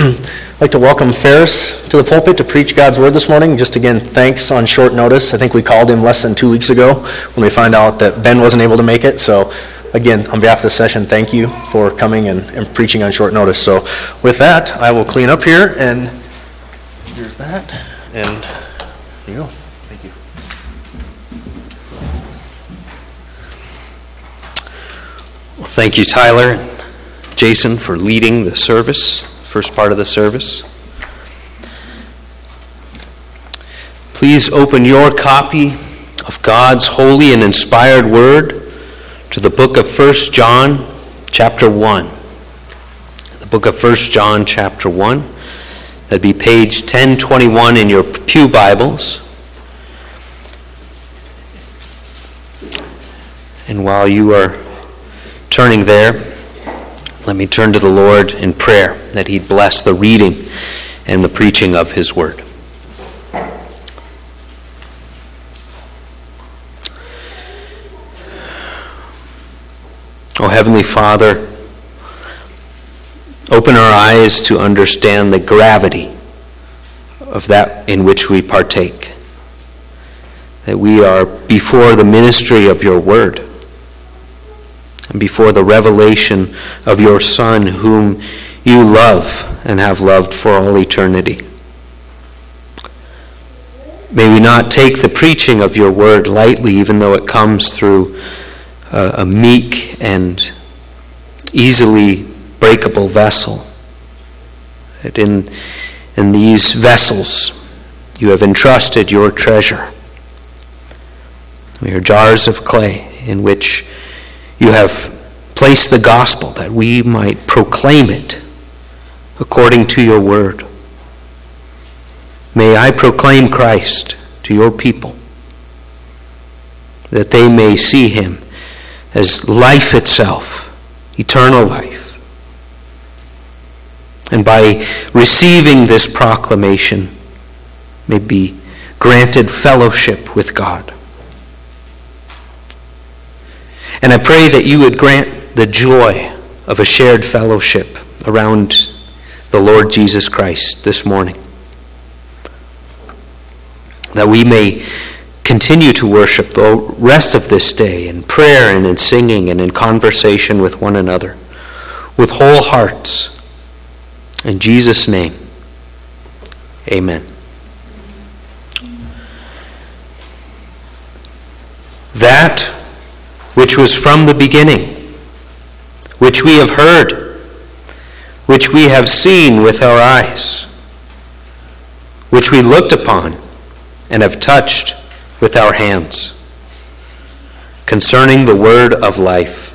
I'd like to welcome Ferris to the pulpit to preach God's Word this morning. Just again, thanks on short notice. I think we called him less than 2 weeks ago when we found out that Ben wasn't able to make it. So again, on behalf of the session, thank you for coming and preaching on short notice. So with that, I will clean up here, and here's that, and there you go. Thank you. Well, thank you, Tyler and Jason, for leading the service, first part of the service. Please open your copy of God's holy and inspired word to the book of 1 John chapter 1. The book of 1 John chapter 1. That'd be page 1021 in your pew Bibles. And while you are turning there, let me turn to the Lord in prayer that He'd bless the reading and the preaching of His word. Oh, Heavenly Father, open our eyes to understand the gravity of that in which we partake. That we are before the ministry of your word, and before the revelation of your Son, whom you love and have loved for all eternity. May we not take the preaching of your word lightly, even though it comes through a meek and easily breakable vessel. That in these vessels you have entrusted your treasure. We are jars of clay in which you have placed the gospel that we might proclaim it according to your word. May I proclaim Christ to your people, that they may see him as life itself, eternal life. And by receiving this proclamation, may be granted fellowship with God. And I pray that you would grant the joy of a shared fellowship around the Lord Jesus Christ this morning. That we may continue to worship the rest of this day in prayer and in singing and in conversation with one another with whole hearts. In Jesus' name, amen. That which was from the beginning, which we have heard, which we have seen with our eyes, which we looked upon and have touched with our hands, concerning the word of life.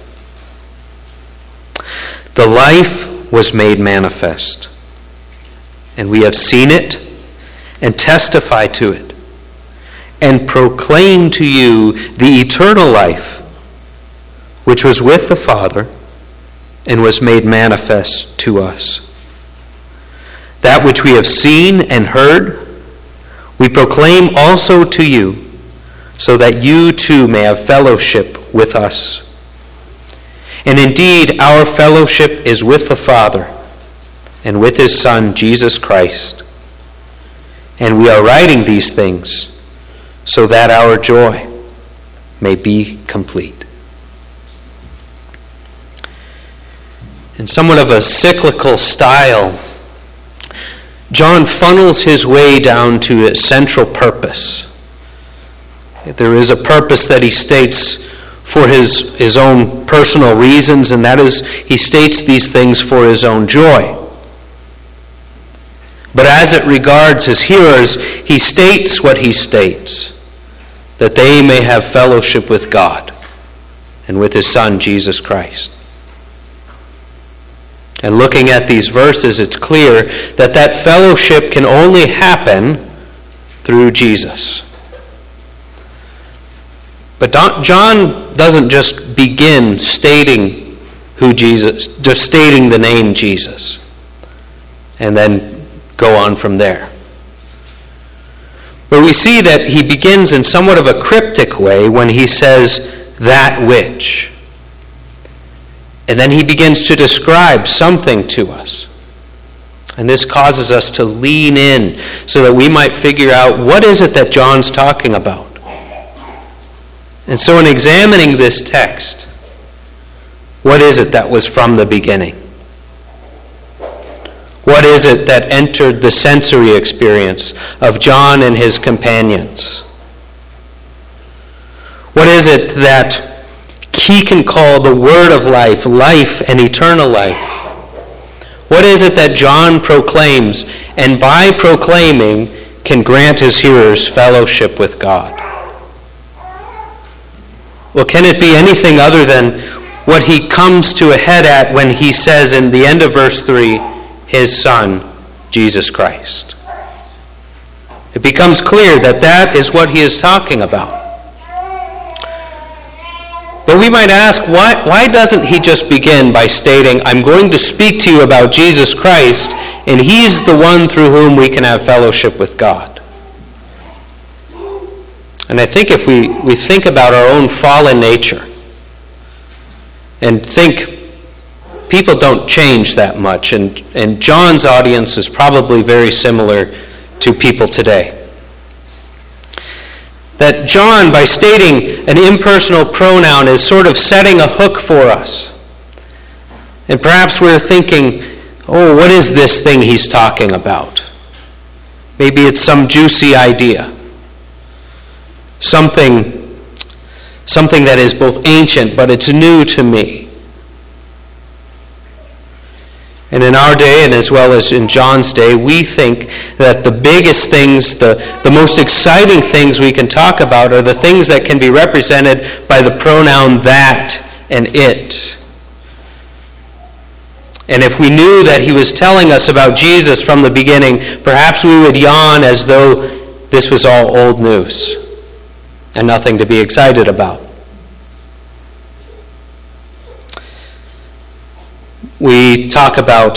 The life was made manifest, and we have seen it and testify to it, and proclaim to you the eternal life, which was with the Father and was made manifest to us. That which we have seen and heard, we proclaim also to you, so that you too may have fellowship with us. And indeed, our fellowship is with the Father and with his Son, Jesus Christ. And we are writing these things so that our joy may be complete. In somewhat of a cyclical style, John funnels his way down to its central purpose. There is a purpose that he states for his own personal reasons, and that is, he states these things for his own joy. But as it regards his hearers, he states what he states, that they may have fellowship with God and with his Son, Jesus Christ. And looking at these verses, it's clear that that fellowship can only happen through Jesus. But John doesn't just begin stating just stating the name Jesus, and then go on from there. But we see that he begins in somewhat of a cryptic way when he says, that which. And then he begins to describe something to us. And this causes us to lean in so that we might figure out what is it that John's talking about. And so in examining this text, what is it that was from the beginning? What is it that entered the sensory experience of John and his companions? What is it that he can call the word of life, life and eternal life? What is it that John proclaims, and by proclaiming can grant his hearers fellowship with God? Well, can it be anything other than what he comes to a head at when he says in the end of verse 3, his Son, Jesus Christ? It becomes clear that that is what he is talking about. But we might ask, why doesn't he just begin by stating, I'm going to speak to you about Jesus Christ, and he's the one through whom we can have fellowship with God? And I think if we think about our own fallen nature, and think people don't change that much, and John's audience is probably very similar to people today. That John, by stating an impersonal pronoun, is sort of setting a hook for us. And perhaps we're thinking, oh, what is this thing he's talking about? Maybe it's some juicy idea. Something that is both ancient, but it's new to me. And in our day, and as well as in John's day, we think that the biggest things, the most exciting things we can talk about are the things that can be represented by the pronoun that and it. And if we knew that he was telling us about Jesus from the beginning, perhaps we would yawn as though this was all old news and nothing to be excited about. We talk about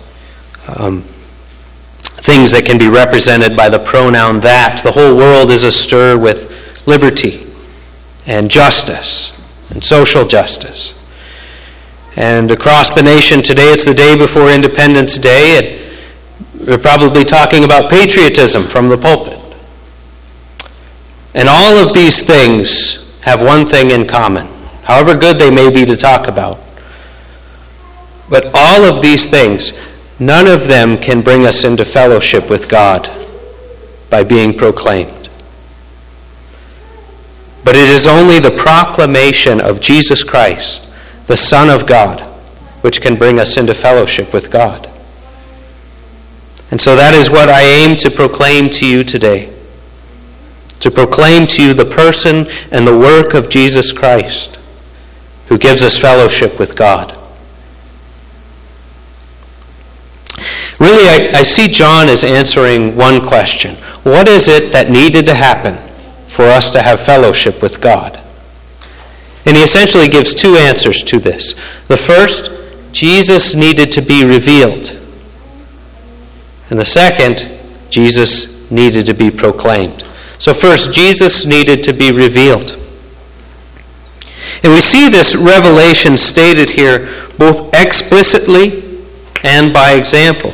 things that can be represented by the pronoun that. The whole world is astir with liberty and justice and social justice. And across the nation today, it's the day before Independence Day, and we're probably talking about patriotism from the pulpit. And all of these things have one thing in common, however good they may be to talk about. But all of these things, none of them can bring us into fellowship with God by being proclaimed. But it is only the proclamation of Jesus Christ, the Son of God, which can bring us into fellowship with God. And so that is what I aim to proclaim to you today. To proclaim to you the person and the work of Jesus Christ, who gives us fellowship with God. Really, I see John as answering one question. What is it that needed to happen for us to have fellowship with God? And he essentially gives two answers to this. The first, Jesus needed to be revealed. And the second, Jesus needed to be proclaimed. So first, Jesus needed to be revealed. And we see this revelation stated here both explicitly and by example.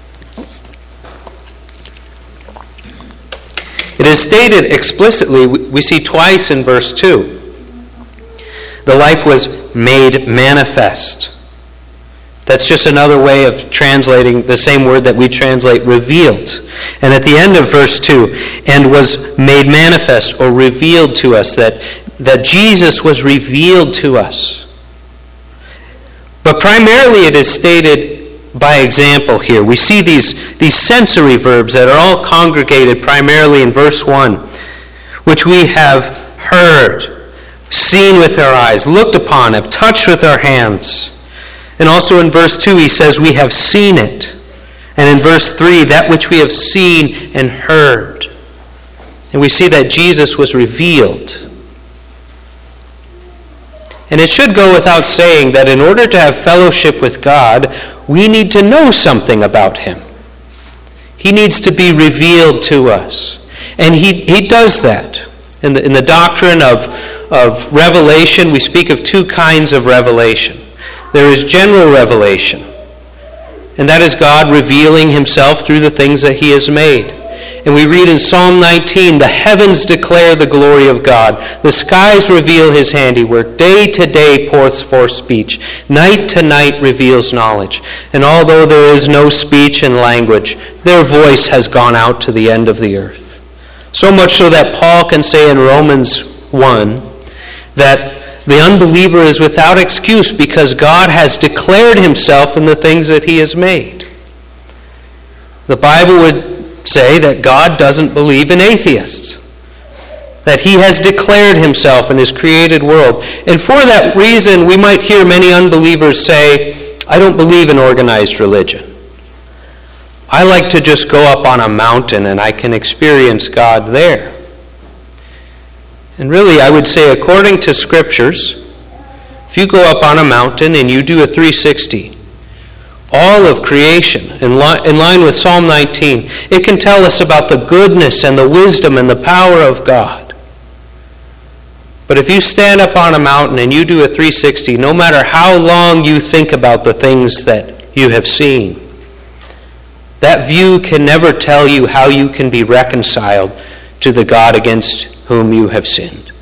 It is stated explicitly, we see twice in verse 2. The life was made manifest. That's just another way of translating the same word that we translate revealed. And at the end of verse 2, and was made manifest or revealed to us, that Jesus was revealed to us. But primarily it is stated by example here. We see these sensory verbs that are all congregated primarily in verse 1, which we have heard, seen with our eyes, looked upon, have touched with our hands. And also in verse 2 he says we have seen it. And in verse 3, that which we have seen and heard. And we see that Jesus was revealed. And it should go without saying that in order to have fellowship with God, we need to know something about him. He needs to be revealed to us. And he does that. In the doctrine of revelation, we speak of two kinds of revelation. There is general revelation. And that is God revealing himself through the things that he has made. And we read in Psalm 19, the heavens declare the glory of God. The skies reveal his handiwork. Day to day pours forth speech. Night to night reveals knowledge. And although there is no speech and language, their voice has gone out to the end of the earth. So much so that Paul can say in Romans 1 that the unbeliever is without excuse because God has declared himself in the things that he has made. The Bible would say that God doesn't believe in atheists, that he has declared himself in his created world. And for that reason, we might hear many unbelievers say, I don't believe in organized religion. I like to just go up on a mountain and I can experience God there. And really, I would say, according to Scriptures, if you go up on a mountain and you do a 360, all of creation, in line with Psalm 19, it can tell us about the goodness and the wisdom and the power of God. But if you stand up on a mountain and you do a 360, no matter how long you think about the things that you have seen, that view can never tell you how you can be reconciled to the God against whom you have sinned.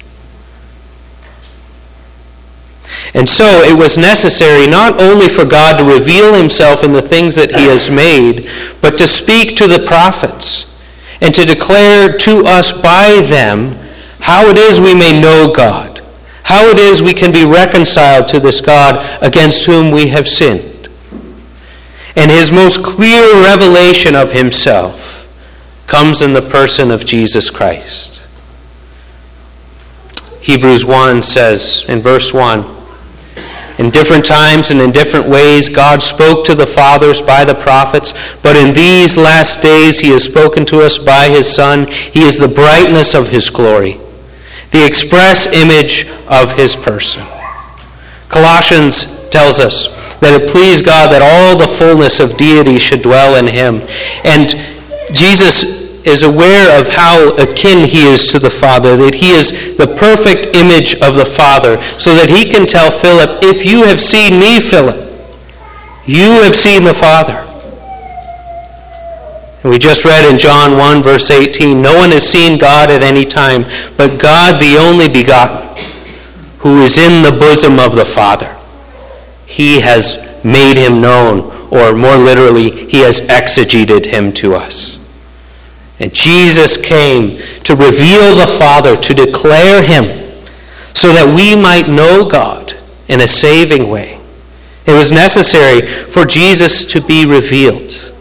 And so it was necessary not only for God to reveal himself in the things that he has made, but to speak to the prophets and to declare to us by them how it is we may know God, how it is we can be reconciled to this God against whom we have sinned. And his most clear revelation of himself comes in the person of Jesus Christ. Hebrews 1 says in verse 1, in different times and in different ways God spoke to the fathers by the prophets, but in these last days he has spoken to us by his Son. He is the brightness of his glory, the express image of his person. Colossians tells us that it pleased God that all the fullness of deity should dwell in him. And Jesus is aware of how akin he is to the Father, that he is the perfect image of the Father, so that he can tell Philip, if you have seen me, Philip, you have seen the Father. And we just read in John 1, verse 18, no one has seen God at any time, but God, the only begotten, who is in the bosom of the Father. He has made him known, or more literally, he has exegeted him to us. And Jesus came to reveal the Father, to declare him, so that we might know God in a saving way. It was necessary for Jesus to be revealed.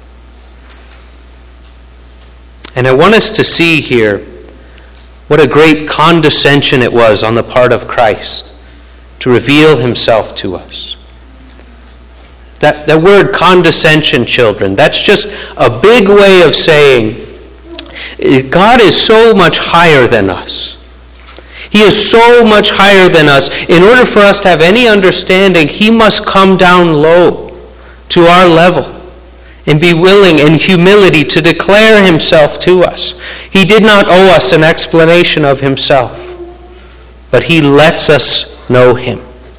And I want us to see here what a great condescension it was on the part of Christ to reveal himself to us. That word condescension, children, that's just a big way of saying God is so much higher than us. He is so much higher than us. In order for us to have any understanding, he must come down low to our level and be willing in humility to declare himself to us. He did not owe us an explanation of himself, but he lets us know him.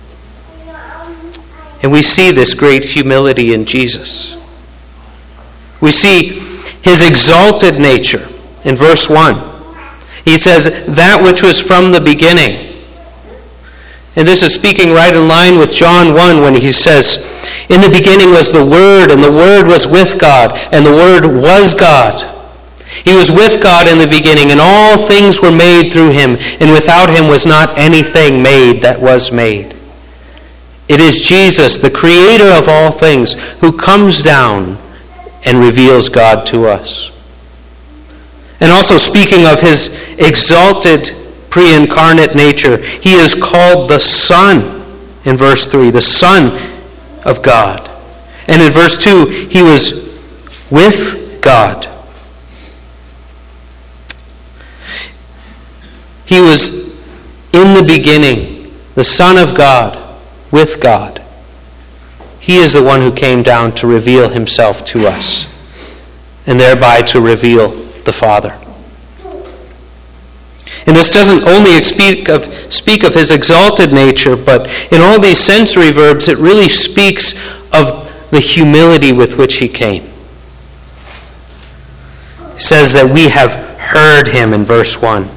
And we see this great humility in Jesus. We see his exalted nature in verse 1. He says, that which was from the beginning. And this is speaking right in line with John 1 when he says, in the beginning was the Word, and the Word was with God, and the Word was God. He was with God in the beginning, and all things were made through him, and without him was not anything made that was made. It is Jesus, the creator of all things, who comes down and reveals God to us. And also speaking of his exalted pre-incarnate nature, he is called the Son in verse 3, the Son of God. And in verse 2, he was with God. He was in the beginning, the Son of God, with God. He is the one who came down to reveal himself to us, and thereby to reveal the Father. And this doesn't only speak of his exalted nature, but in all these sensory verbs, it really speaks of the humility with which he came. He says that we have heard him in verse 1.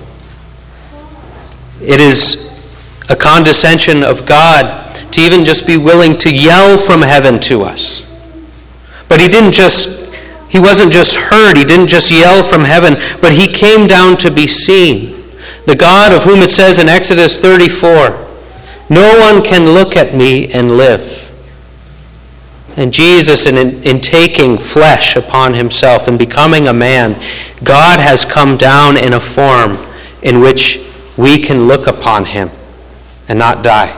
It is a condescension of God to even just be willing to yell from heaven to us. But he wasn't just heard, he didn't just yell from heaven, but he came down to be seen. The God of whom it says in Exodus 34, "No one can look at me and live." And Jesus, in taking flesh upon himself and becoming a man, God has come down in a form in which we can look upon him and not die.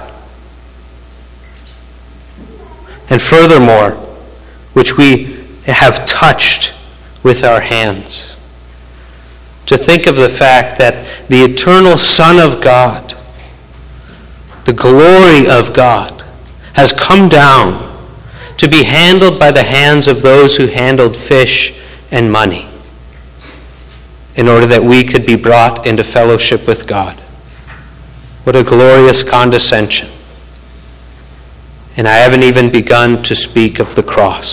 And furthermore, which we have touched with our hands. To think of the fact that the eternal Son of God, the glory of God, has come down to be handled by the hands of those who handled fish and money, in order that we could be brought into fellowship with God. What a glorious condescension. And I haven't even begun to speak of the cross.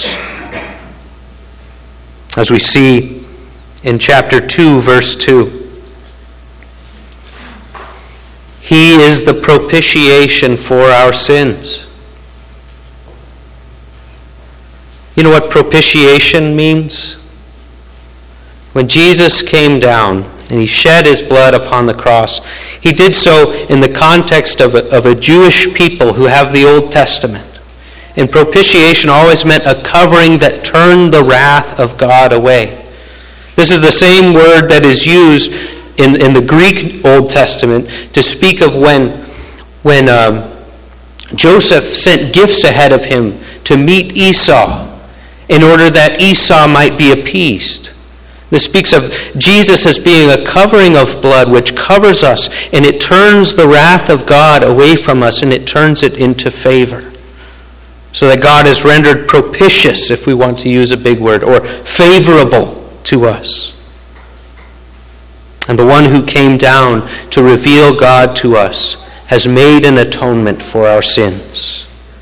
As we see in chapter 2, verse 2, he is the propitiation for our sins. You know what propitiation means? When Jesus came down and he shed his blood upon the cross, he did so in the context of a Jewish people who have the Old Testament. And propitiation always meant a covering that turned the wrath of God away. This is the same word that is used in the Greek Old Testament to speak of when Joseph sent gifts ahead of him to meet Esau in order that Esau might be appeased. This speaks of Jesus as being a covering of blood which covers us, and it turns the wrath of God away from us, and it turns it into favor. So that God is rendered propitious, if we want to use a big word, or favorable to us. And the one who came down to reveal God to us has made an atonement for our sins.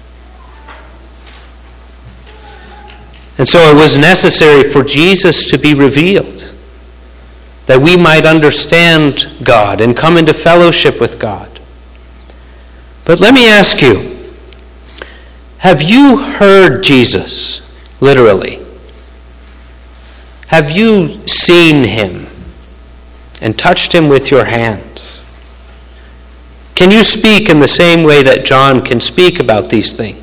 And so it was necessary for Jesus to be revealed, that we might understand God and come into fellowship with God. But let me ask you, have you heard Jesus, literally? Have you seen him and touched him with your hands? Can you speak in the same way that John can speak about these things?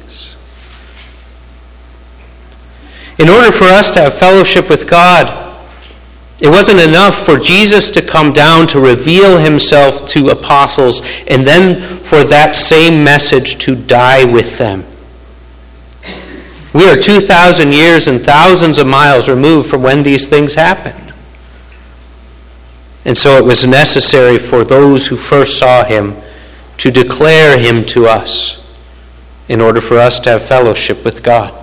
In order for us to have fellowship with God, it wasn't enough for Jesus to come down to reveal himself to apostles and then for that same message to die with them. We are 2,000 years and thousands of miles removed from when these things happened. And so it was necessary for those who first saw him to declare him to us in order for us to have fellowship with God.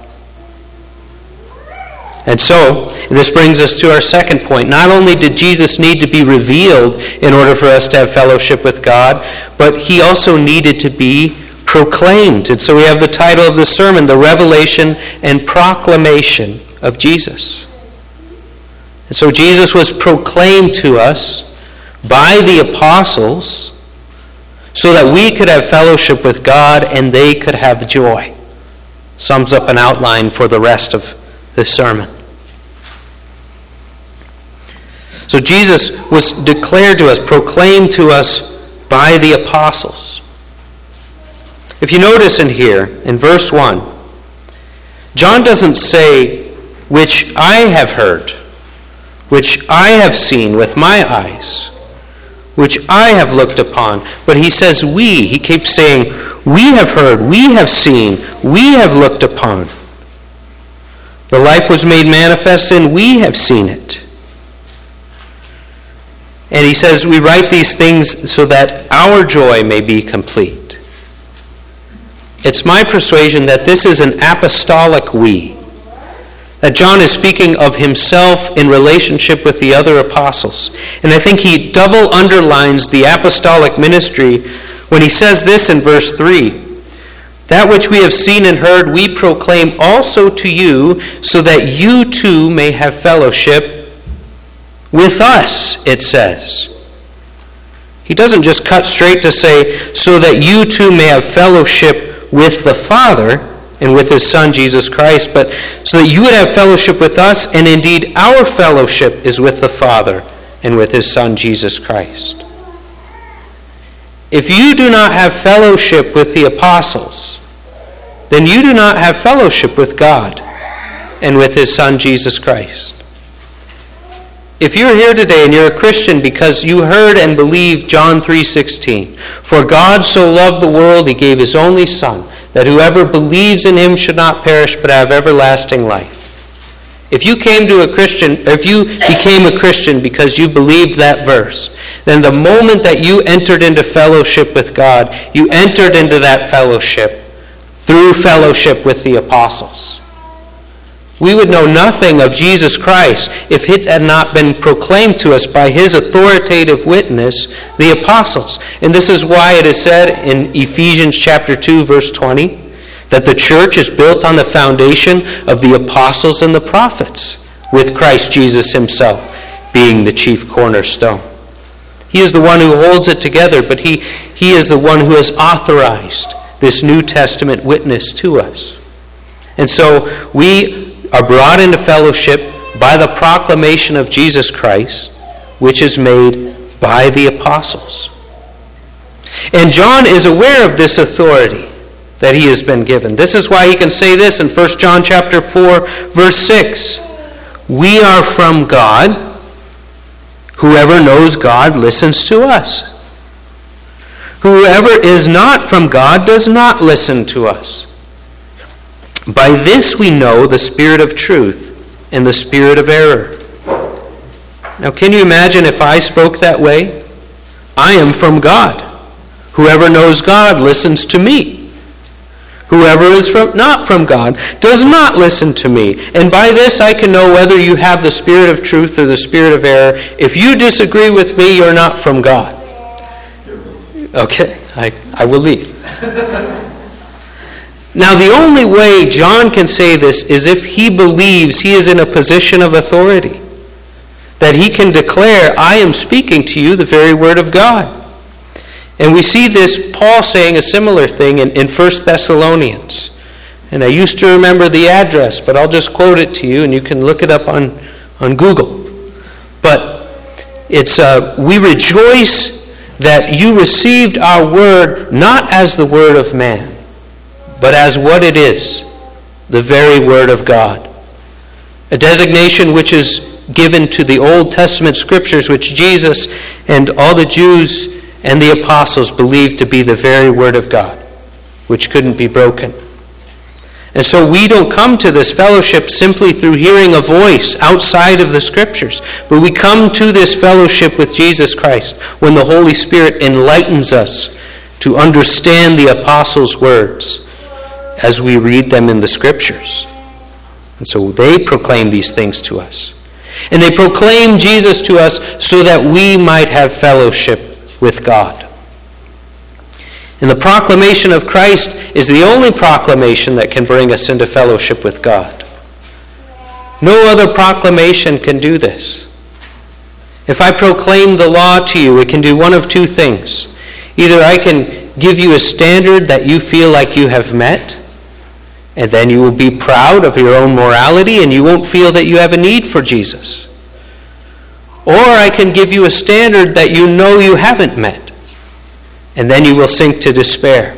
And so, this brings us to our second point. Not only did Jesus need to be revealed in order for us to have fellowship with God, but he also needed to be proclaimed. And so we have the title of the sermon, The Revelation and Proclamation of Jesus. And so Jesus was proclaimed to us by the apostles so that we could have fellowship with God and they could have joy. Sums up an outline for the rest of the sermon. So Jesus was declared to us, proclaimed to us by the apostles. If you notice in here, in verse 1, John doesn't say, which I have heard, which I have seen with my eyes, which I have looked upon, but he says we. He keeps saying, we have heard, we have seen, we have looked upon. The life was made manifest and we have seen it. And he says, we write these things so that our joy may be complete. It's my persuasion that this is an apostolic we. That John is speaking of himself in relationship with the other apostles. And I think he double underlines the apostolic ministry when he says this in verse 3. That which we have seen and heard we proclaim also to you, so that you too may have fellowship with us, it says. He doesn't just cut straight to say, so that you too may have fellowship with the Father and with his Son, Jesus Christ, but so that you would have fellowship with us, and indeed our fellowship is with the Father and with his Son, Jesus Christ. If you do not have fellowship with the apostles, then you do not have fellowship with God and with his Son, Jesus Christ. If you're here today and you're a Christian because you heard and believed John 3:16, for God so loved the world, he gave his only Son, that whoever believes in him should not perish but have everlasting life. If you became a Christian because you believed that verse, then the moment that you entered into fellowship with God, you entered into that fellowship through fellowship with the apostles. We would know nothing of Jesus Christ if it had not been proclaimed to us by his authoritative witness, the apostles. And this is why it is said in Ephesians chapter 2, verse 20, that the church is built on the foundation of the apostles and the prophets, with Christ Jesus himself being the chief cornerstone. He is the one who holds it together, but he is the one who has authorized this New Testament witness to us. And so we are brought into fellowship by the proclamation of Jesus Christ, which is made by the apostles. And John is aware of this authority that he has been given. This is why he can say this in 1 John chapter 4, verse 6. We are from God. Whoever knows God listens to us. Whoever is not from God does not listen to us. By this we know the spirit of truth and the spirit of error. Now, can you imagine if I spoke that way? I am from God. Whoever knows God listens to me. Whoever is not from God does not listen to me. And by this I can know whether you have the spirit of truth or the spirit of error. If you disagree with me, you're not from God. Okay, I will leave. Now, the only way John can say this is if he believes he is in a position of authority, that he can declare, I am speaking to you the very word of God. And we see this, Paul saying a similar thing in 1 Thessalonians. And I used to remember the address, but I'll just quote it to you, and you can look it up on Google. But it's, we rejoice that you received our word not as the word of man, but as what it is, the very word of God. A designation which is given to the Old Testament scriptures, which Jesus and all the Jews and the apostles believed to be the very word of God, which couldn't be broken. And so we don't come to this fellowship simply through hearing a voice outside of the scriptures, but we come to this fellowship with Jesus Christ when the Holy Spirit enlightens us to understand the apostles' words as we read them in the scriptures. And so they proclaim these things to us. And they proclaim Jesus to us so that we might have fellowship with God. And the proclamation of Christ is the only proclamation that can bring us into fellowship with God. No other proclamation can do this. If I proclaim the law to you, it can do one of two things. Either I can give you a standard that you feel like you have met, and then you will be proud of your own morality and you won't feel that you have a need for Jesus. Or I can give you a standard that you know you haven't met, and then you will sink to despair.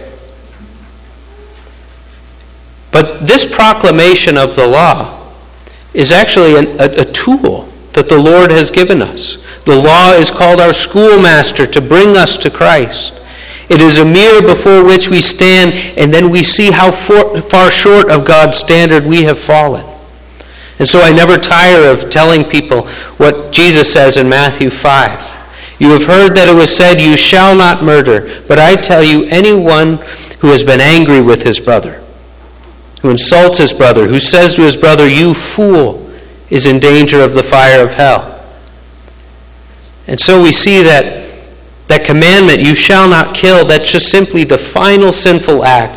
But this proclamation of the law is actually a tool that the Lord has given us. The law is called our schoolmaster to bring us to Christ. It is a mirror before which we stand, and then we see how far short of God's standard we have fallen. And so I never tire of telling people what Jesus says in Matthew 5. You have heard that it was said, you shall not murder. But I tell you, anyone who has been angry with his brother, who insults his brother, who says to his brother, you fool, is in danger of the fire of hell. And so we see that commandment, you shall not kill, that's just simply the final sinful act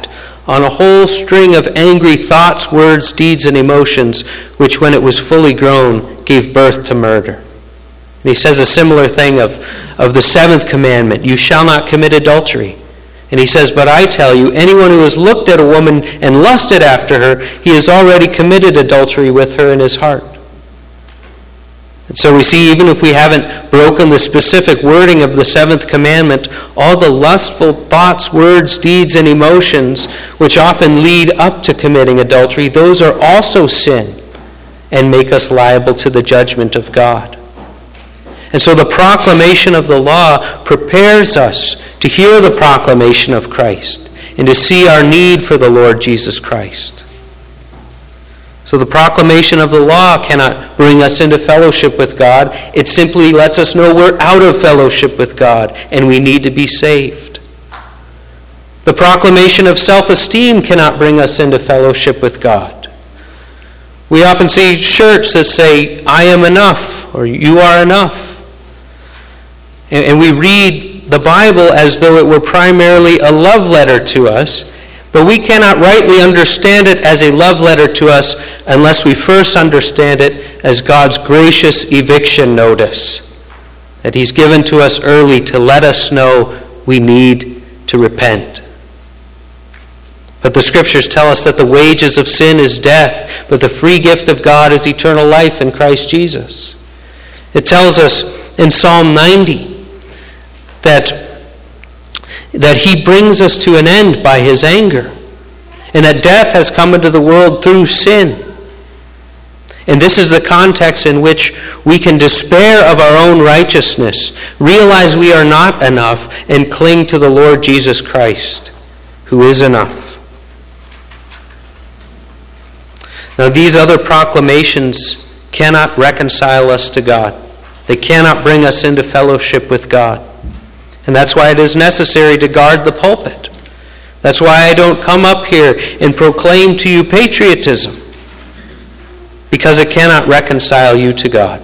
on a whole string of angry thoughts, words, deeds, and emotions, which when it was fully grown, gave birth to murder. And he says a similar thing of the seventh commandment, you shall not commit adultery. And he says, but I tell you, anyone who has looked at a woman and lusted after her, he has already committed adultery with her in his heart. And so we see, even if we haven't broken the specific wording of the seventh commandment, all the lustful thoughts, words, deeds, and emotions which often lead up to committing adultery, those are also sin and make us liable to the judgment of God. And so the proclamation of the law prepares us to hear the proclamation of Christ and to see our need for the Lord Jesus Christ. So the proclamation of the law cannot bring us into fellowship with God. It simply lets us know we're out of fellowship with God and we need to be saved. The proclamation of self-esteem cannot bring us into fellowship with God. We often see shirts that say, I am enough, or you are enough. And we read the Bible as though it were primarily a love letter to us, but we cannot rightly understand it as a love letter to us unless we first understand it as God's gracious eviction notice that He's given to us early to let us know we need to repent. But the Scriptures tell us that the wages of sin is death, but the free gift of God is eternal life in Christ Jesus. It tells us in Psalm 90 that He brings us to an end by His anger, and that death has come into the world through sin. And this is the context in which we can despair of our own righteousness, realize we are not enough, and cling to the Lord Jesus Christ, who is enough. Now, these other proclamations cannot reconcile us to God. They cannot bring us into fellowship with God. And that's why it is necessary to guard the pulpit. That's why I don't come up here and proclaim to you patriotism, because it cannot reconcile you to God.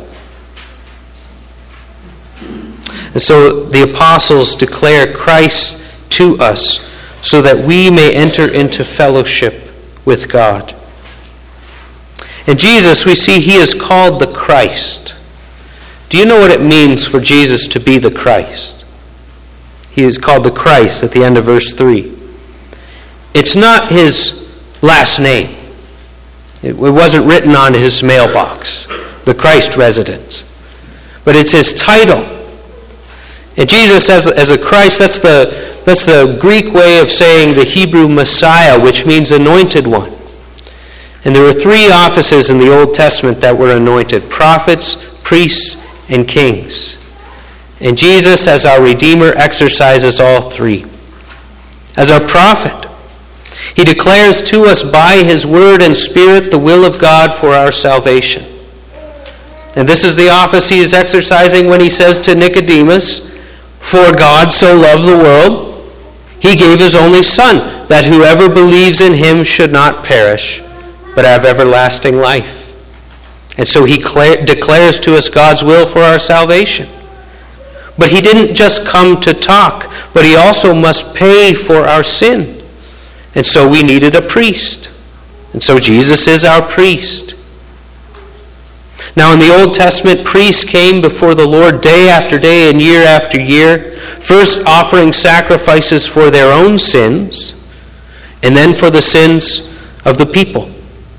And so the apostles declare Christ to us so that we may enter into fellowship with God. In Jesus, we see He is called the Christ. Do you know what it means for Jesus to be the Christ? He is called the Christ at the end of verse 3. It's not His last name. It wasn't written on His mailbox, the Christ residence. But it's His title. And Jesus as a Christ, that's the Greek way of saying the Hebrew Messiah, which means anointed one. And there were three offices in the Old Testament that were anointed: prophets, priests, and kings. And Jesus, as our Redeemer, exercises all three. As our prophet, He declares to us by His word and Spirit the will of God for our salvation. And this is the office He is exercising when He says to Nicodemus, "For God so loved the world, He gave His only Son, that whoever believes in Him should not perish, but have everlasting life." And so He declares to us God's will for our salvation. But He didn't just come to talk, but He also must pay for our sin. And so we needed a priest. And so Jesus is our priest. Now in the Old Testament, priests came before the Lord day after day and year after year, first offering sacrifices for their own sins, and then for the sins of the people.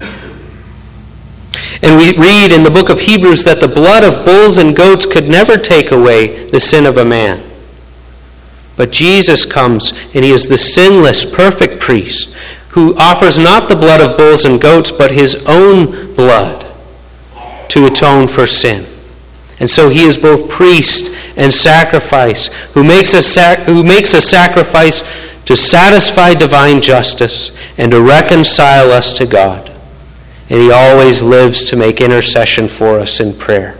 And we read in the book of Hebrews that the blood of bulls and goats could never take away the sin of a man. But Jesus comes, and He is the sinless, perfect priest who offers not the blood of bulls and goats, but His own blood to atone for sin. And so He is both priest and sacrifice, who makes a sacrifice to satisfy divine justice and to reconcile us to God. And He always lives to make intercession for us in prayer.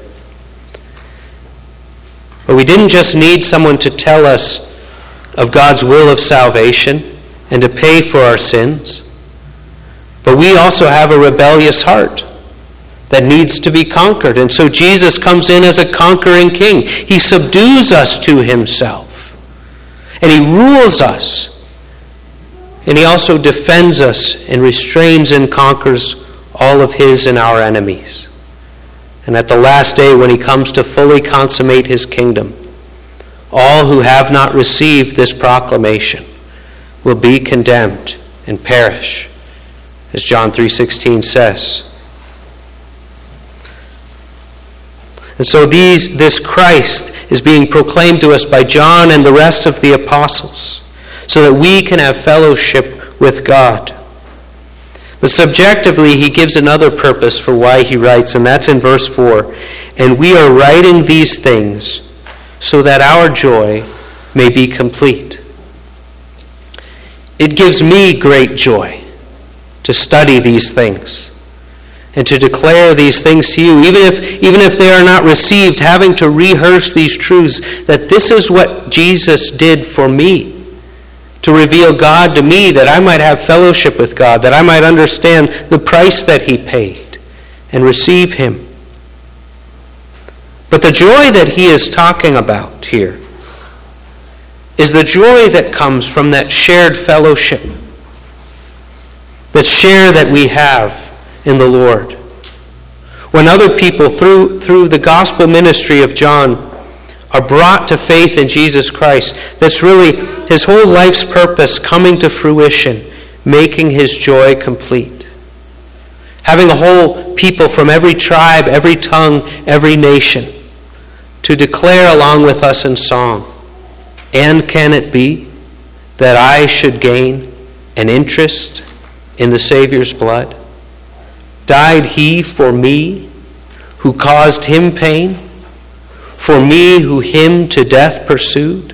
But we didn't just need someone to tell us of God's will of salvation and to pay for our sins, but we also have a rebellious heart that needs to be conquered. And so Jesus comes in as a conquering king. He subdues us to Himself, and He rules us And he also defends us and restrains and conquers all of his and our enemies. And at the last day, when he comes to fully consummate his kingdom, all who have not received this proclamation will be condemned and perish, as John 3:16 says. And so this Christ is being proclaimed to us by John and the rest of the apostles, so that we can have fellowship with God. But subjectively, he gives another purpose for why he writes, and that's in verse 4. And we are writing these things so that our joy may be complete. It gives me great joy to study these things and to declare these things to you, even if they are not received, having to rehearse these truths, that this is what Jesus did for me, to reveal God to me, that I might have fellowship with God, that I might understand the price that he paid and receive him. But the joy that he is talking about here is the joy that comes from that shared fellowship, that share that we have in the Lord. When other people, through the gospel ministry of John, are brought to faith in Jesus Christ, that's really his whole life's purpose coming to fruition, making his joy complete. Having a whole people from every tribe, every tongue, every nation to declare along with us in song, and can it be that I should gain an interest in the Savior's blood? Died he for me who caused him pain? For me who him to death pursued?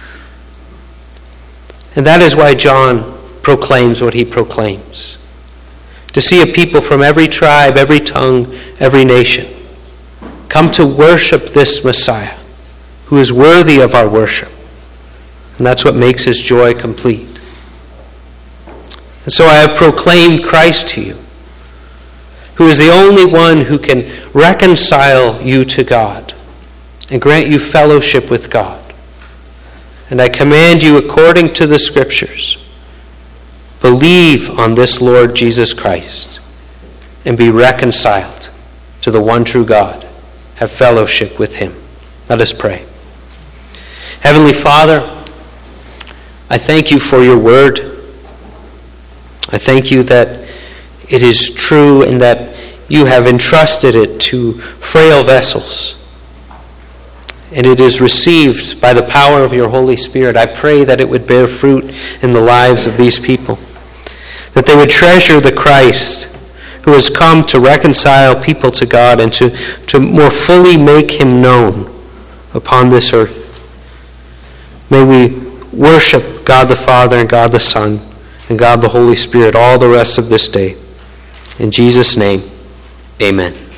And that is why John proclaims what he proclaims. To see a people from every tribe, every tongue, every nation come to worship this Messiah who is worthy of our worship. And that's what makes his joy complete. And so I have proclaimed Christ to you, who is the only one who can reconcile you to God and grant you fellowship with God. And I command you, according to the Scriptures, believe on this Lord Jesus Christ and be reconciled to the one true God. Have fellowship with him. Let us pray. Heavenly Father, I thank you for your word. I thank you that it is true and that you have entrusted it to frail vessels. And it is received by the power of your Holy Spirit. I pray that it would bear fruit in the lives of these people, that they would treasure the Christ who has come to reconcile people to God and to more fully make him known upon this earth. May we worship God the Father and God the Son and God the Holy Spirit all the rest of this day. In Jesus' name, amen.